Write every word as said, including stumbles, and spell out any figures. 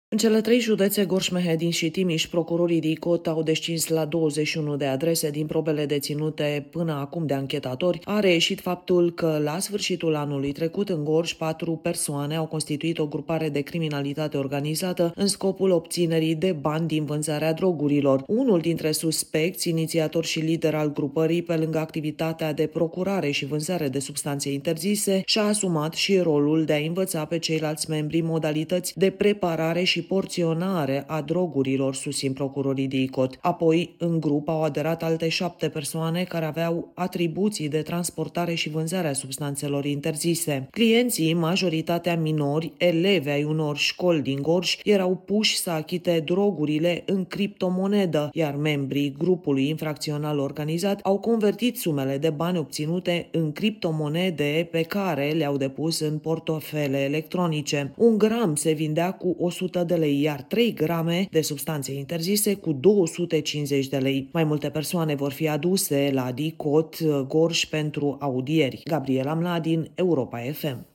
În cele trei județe, Gorj, Mehedin și Timiș, procurorii DICOT au descins la douăzeci și unu de adrese. Din probele deținute până acum de anchetatori, a reieșit faptul că la sfârșitul anului trecut în Gorj, patru persoane au constituit o grupare de criminalitate organizată în scopul obținerii de bani din vânzarea drogurilor. Unul dintre suspecți, inițiator și lider al grupării, pe lângă activitatea de procurare și vânzare de substanțe interzise, și-a asumat și rolul de a învăța pe ceilalți membri modalități de preparare și porționare a drogurilor, susțin procurorii DICOT. Apoi, în grup au aderat alte șapte persoane care aveau atribuții de transportare și vânzare a substanțelor interzise. Clienții, majoritatea minori, elevi ai unor școli din Gorj, erau puși să achite drogurile în criptomonedă, iar membrii grupului infracțional organizat au convertit sumele de bani obținute în criptomonede pe care le-au depus în portofele electronice. Un gram se vindea cu o sută de lei, iar trei grame de substanțe interzise cu două sute cincizeci de lei. Mai multe persoane vor fi aduse la DICOT Gorj pentru audieri. Gabriela Mladin, Europa F M.